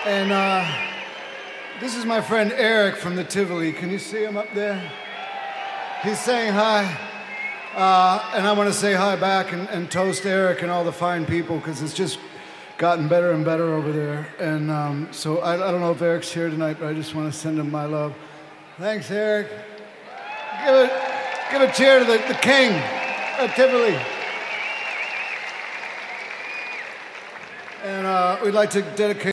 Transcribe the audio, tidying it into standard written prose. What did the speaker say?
And this is my friend Eric from the Tivoli. Can you see him up there? He's saying hi. And I want to say hi back and toast Eric and all the fine people, because it's just gotten better and better over there. And so I don't know if Eric's here tonight, but I just want to send him my love. Thanks, Eric. Give a cheer to the king at Tivoli. And we'd like to dedicate